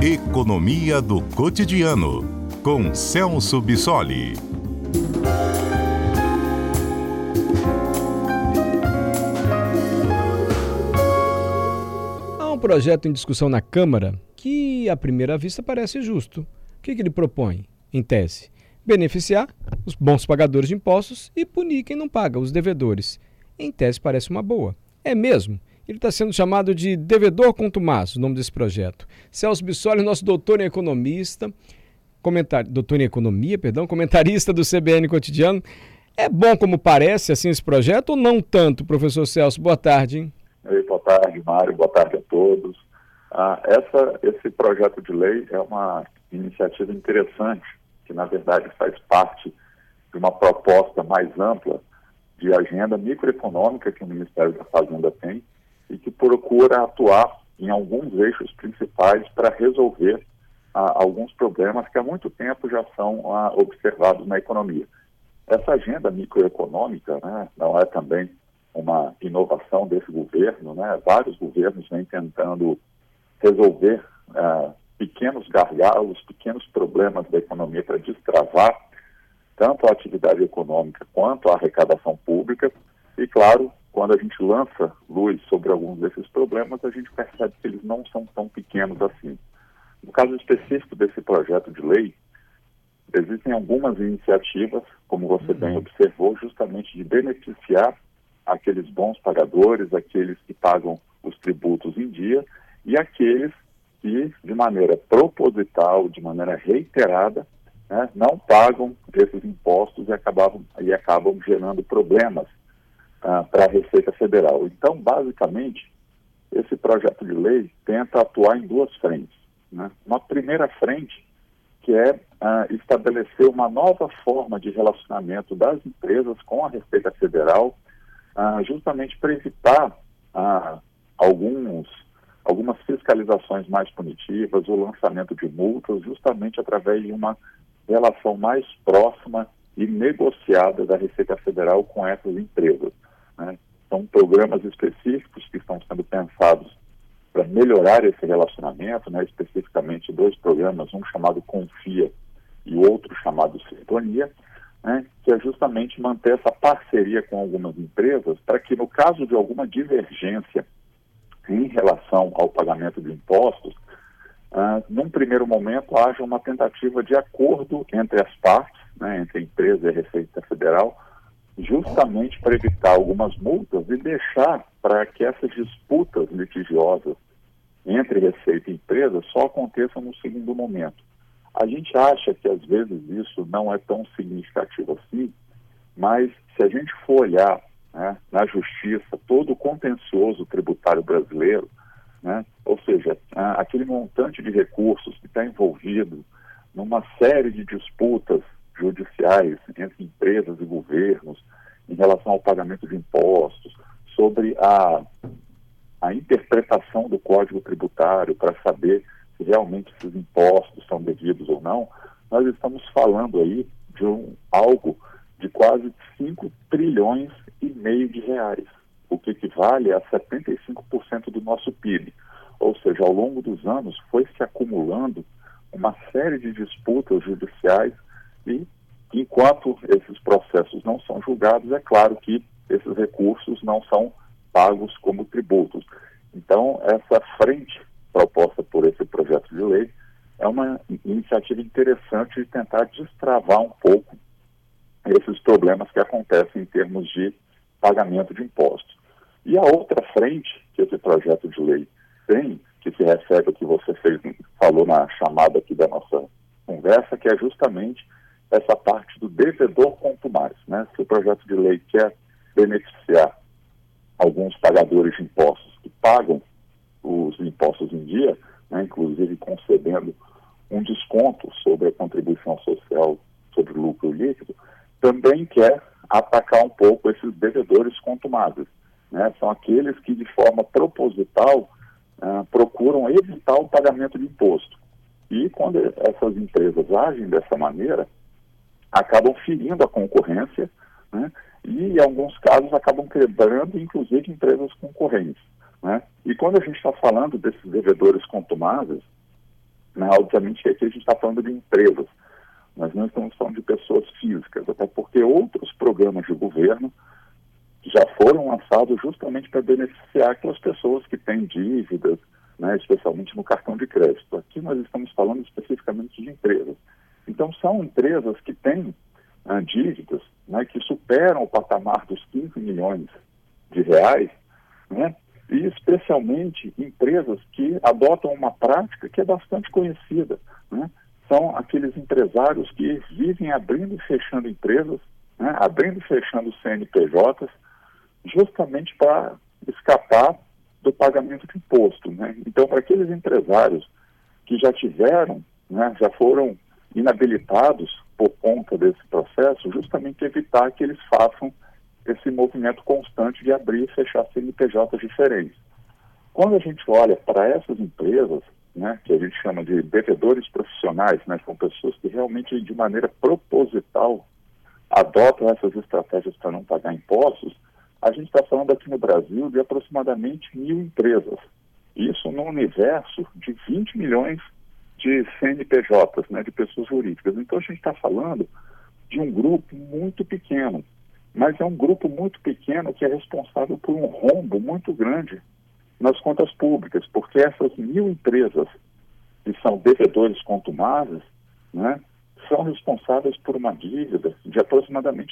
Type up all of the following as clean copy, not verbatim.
Economia do Cotidiano, com Celso Bissoli. Há um projeto em discussão na Câmara que, à primeira vista, parece justo. O que ele propõe, em tese? Beneficiar os bons pagadores de impostos e punir quem não paga, os devedores. Em tese, parece uma boa. É mesmo? Ele está sendo chamado de devedor contumaz, o nome desse projeto. Celso Bissoli, nosso doutor em economista, comentarista do CBN Cotidiano. É bom como parece, assim, esse projeto, ou não tanto, professor Celso? Boa tarde, hein? Boa tarde, Mário. Boa tarde a todos. Esse projeto de lei é uma iniciativa interessante, que, na verdade, faz parte de uma proposta mais ampla de agenda microeconômica que o Ministério da Fazenda tem e que procura atuar em alguns eixos principais para resolver alguns problemas que há muito tempo já são observados na economia. Essa agenda microeconômica, né, não é também uma inovação desse governo, né? Vários governos vêm tentando resolver pequenos gargalos, pequenos problemas da economia para destravar tanto a atividade econômica quanto a arrecadação pública. E, claro, quando a gente lança luz sobre alguns desses problemas, a gente percebe que eles não são tão pequenos assim. No caso específico desse projeto de lei, existem algumas iniciativas, como você bem observou, justamente de beneficiar aqueles bons pagadores, aqueles que pagam os tributos em dia e aqueles que, de maneira proposital, de maneira reiterada, né, não pagam esses impostos e acabam gerando problemas para a Receita Federal. Então, basicamente, esse projeto de lei tenta atuar em duas frentes, né? Uma primeira frente, que é estabelecer uma nova forma de relacionamento das empresas com a Receita Federal, justamente para evitar algumas fiscalizações mais punitivas, o lançamento de multas, justamente através de uma relação mais próxima e negociada da Receita Federal com essas empresas, né? São programas específicos que estão sendo pensados para melhorar esse relacionamento, né? Especificamente dois programas, um chamado Confia e o outro chamado Sintonia, né? Que é justamente manter essa parceria com algumas empresas para que, no caso de alguma divergência em relação ao pagamento de impostos, num primeiro momento haja uma tentativa de acordo entre as partes, né, entre a empresa e a Receita Federal, justamente para evitar algumas multas e deixar para que essas disputas litigiosas entre Receita e empresa só aconteçam no segundo momento. A gente acha que às vezes isso não é tão significativo assim, mas se a gente for olhar, né, na justiça todo o contencioso tributário brasileiro, né, ou seja, aquele montante de recursos que está envolvido numa série de disputas judiciais entre empresas e governos em relação ao pagamento de impostos, sobre a interpretação do Código Tributário para saber se realmente esses impostos são devidos ou não, nós estamos falando aí de algo de quase 5 trilhões e meio de reais, o que equivale a 75% do nosso PIB. Ou seja, ao longo dos anos foi se acumulando uma série de disputas judiciais e, enquanto esses processos não são julgados, é claro que esses recursos não são pagos como tributos. Então, essa frente proposta por esse projeto de lei é uma iniciativa interessante de tentar destravar um pouco esses problemas que acontecem em termos de pagamento de impostos. E a outra frente que esse projeto de lei tem, que se refere ao que você falou na chamada aqui da nossa conversa, que é justamente essa parte do devedor contumaz, né? Se o projeto de lei quer beneficiar alguns pagadores de impostos que pagam os impostos em dia, né, inclusive concedendo um desconto sobre a contribuição social sobre o lucro líquido, também quer atacar um pouco esses devedores contumazes, né? São aqueles que, de forma proposital, procuram evitar o pagamento de imposto. E quando essas empresas agem dessa maneira, acabam ferindo a concorrência, né? E, em alguns casos, acabam quebrando, inclusive, empresas concorrentes, né? E quando a gente está falando desses devedores contumazes, né? Obviamente que aqui a gente está falando de empresas, mas não estamos falando de pessoas físicas, até porque outros programas de governo já foram lançados justamente para beneficiar aquelas pessoas que têm dívidas, né, especialmente no cartão de crédito. Aqui nós estamos falando especificamente de empresas. Então, são empresas que têm dívidas, né, que superam o patamar dos 15 milhões de reais, né, e especialmente empresas que adotam uma prática que é bastante conhecida, né, são aqueles empresários que vivem abrindo e fechando empresas, né, abrindo e fechando CNPJs, justamente para escapar do pagamento de imposto, né? Então, para aqueles empresários que já tiveram, né, já foram inabilitados por conta desse processo, justamente evitar que eles façam esse movimento constante de abrir e fechar CNPJs diferentes. Quando a gente olha para essas empresas, né, que a gente chama de devedores profissionais, né, são pessoas que realmente de maneira proposital adotam essas estratégias para não pagar impostos, a gente está falando aqui no Brasil de aproximadamente 1.000 empresas. Isso no universo de 20 milhões de CNPJs, né, de pessoas jurídicas. Então a gente está falando de um grupo muito pequeno, mas é um grupo muito pequeno que é responsável por um rombo muito grande nas contas públicas, porque essas 1.000 empresas que são devedores contumazes, né, são responsáveis por uma dívida de aproximadamente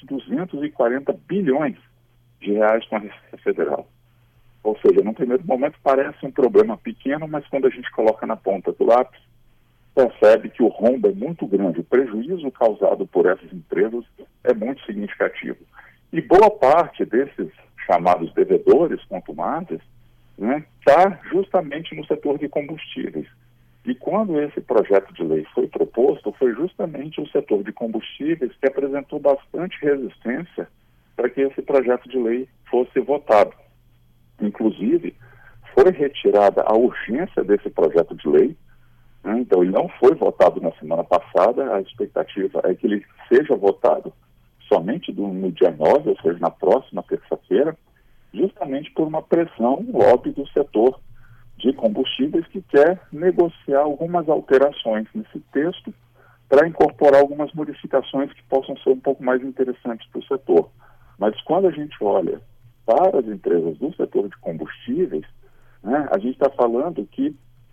240 bilhões de reais com a Receita Federal. Ou seja, num primeiro momento parece um problema pequeno, mas quando a gente coloca na ponta do lápis, percebe que o rombo é muito grande, o prejuízo causado por essas empresas é muito significativo. E boa parte desses chamados devedores contumazes, né, está justamente no setor de combustíveis. E quando esse projeto de lei foi proposto, foi justamente o setor de combustíveis que apresentou bastante resistência para que esse projeto de lei fosse votado. Inclusive, foi retirada a urgência desse projeto de lei, né? Então ele não foi votado na semana passada, a expectativa é que ele seja votado somente no dia 9, ou seja, na próxima terça-feira, justamente por uma pressão, um lobby do setor de combustíveis que quer negociar algumas alterações nesse texto para incorporar algumas modificações que possam ser um pouco mais interessantes para o setor. Mas quando a gente olha para as empresas do setor de combustíveis, né, a gente está falando que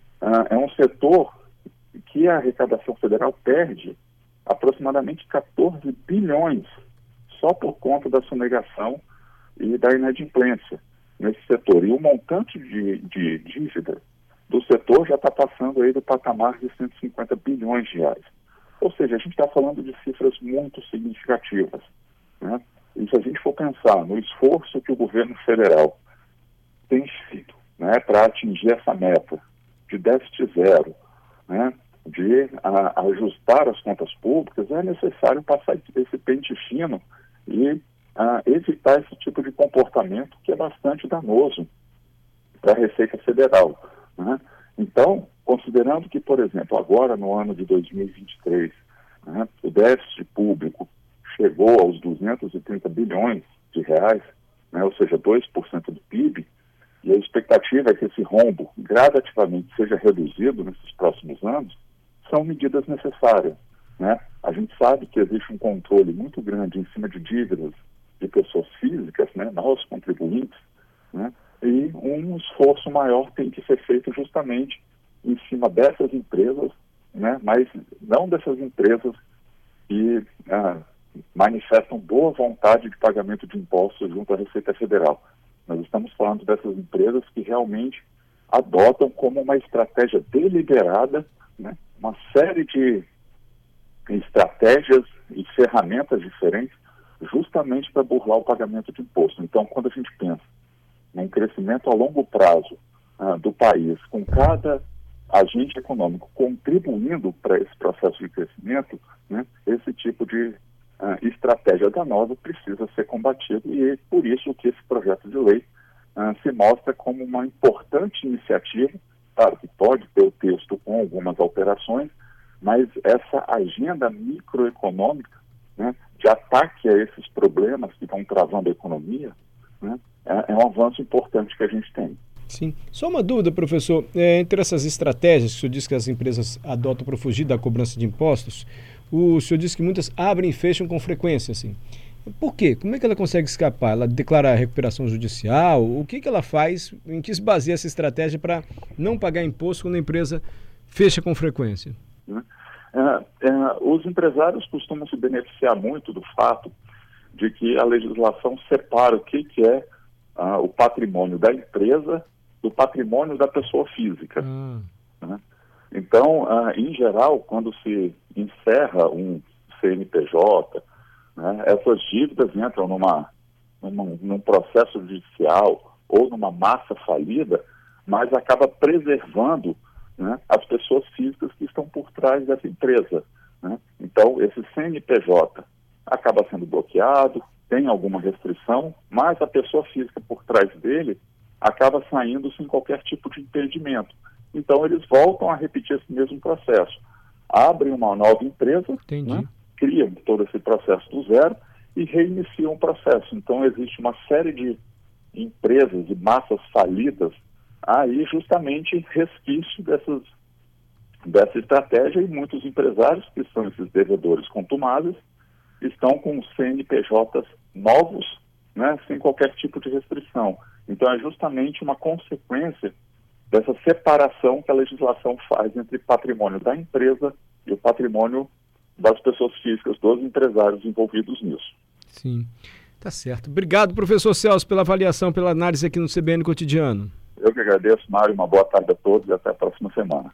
é um setor que a arrecadação federal perde aproximadamente 14 bilhões só por conta da sonegação e da inadimplência nesse setor. E o montante de dívida do setor já está passando aí do patamar de 150 bilhões de reais. Ou seja, a gente está falando de cifras muito significativas, né? E se a gente for pensar no esforço que o governo federal tem feito, né, para atingir essa meta de déficit zero, né, de ajustar as contas públicas, é necessário passar esse pente fino e evitar esse tipo de comportamento que é bastante danoso para a Receita Federal, né? Então, considerando que, por exemplo, agora no ano de 2023, né, o déficit público chegou aos 230 bilhões de reais, né, ou seja, 2% do PIB, e a expectativa é que esse rombo gradativamente seja reduzido nesses próximos anos, são medidas necessárias, né? A gente sabe que existe um controle muito grande em cima de dívidas de pessoas físicas, né, nós contribuintes, né, e um esforço maior tem que ser feito justamente em cima dessas empresas, né, mas não dessas empresas que manifestam boa vontade de pagamento de impostos junto à Receita Federal. Nós estamos falando dessas empresas que realmente adotam como uma estratégia deliberada, né, uma série de estratégias e ferramentas diferentes justamente para burlar o pagamento de imposto. Então, quando a gente pensa em crescimento a longo prazo do país, com cada agente econômico contribuindo para esse processo de crescimento, né, esse tipo de estratégia danosa precisa ser combatido, e é por isso que esse projeto de lei se mostra como uma importante iniciativa. Claro que pode ter o texto com algumas alterações, mas essa agenda microeconômica, né, de ataque a esses problemas que estão travando a economia, né, é um avanço importante que a gente tem. Sim. Só uma dúvida, professor. Entre essas estratégias que o senhor diz que as empresas adotam para fugir da cobrança de impostos, o senhor disse que muitas abrem e fecham com frequência, assim. Por quê? Como é que ela consegue escapar? Ela declara recuperação judicial? O que ela faz? Em que se baseia essa estratégia para não pagar imposto quando a empresa fecha com frequência? Os empresários costumam se beneficiar muito do fato de que a legislação separa o que é o patrimônio da empresa do patrimônio da pessoa física. Né? Então, em geral, quando se encerra um CNPJ, né, essas dívidas entram num processo judicial ou numa massa falida, mas acaba preservando, né, as pessoas físicas que estão por trás dessa empresa. Né? Então, esse CNPJ acaba sendo bloqueado, tem alguma restrição, mas a pessoa física por trás dele acaba saindo sem qualquer tipo de impedimento. Então, eles voltam a repetir esse mesmo processo. Abrem uma nova empresa, né, criam todo esse processo do zero e reiniciam o processo. Então, existe uma série de empresas e massas falidas aí justamente resquício dessa estratégia, e muitos empresários, que são esses devedores contumazes, estão com CNPJs novos, né, sem qualquer tipo de restrição. Então, é justamente uma consequência dessa separação que a legislação faz entre patrimônio da empresa e o patrimônio das pessoas físicas, dos empresários envolvidos nisso. Sim, tá certo. Obrigado, professor Celso, pela avaliação, pela análise aqui no CBN Cotidiano. Eu que agradeço, Mário. Uma boa tarde a todos e até a próxima semana.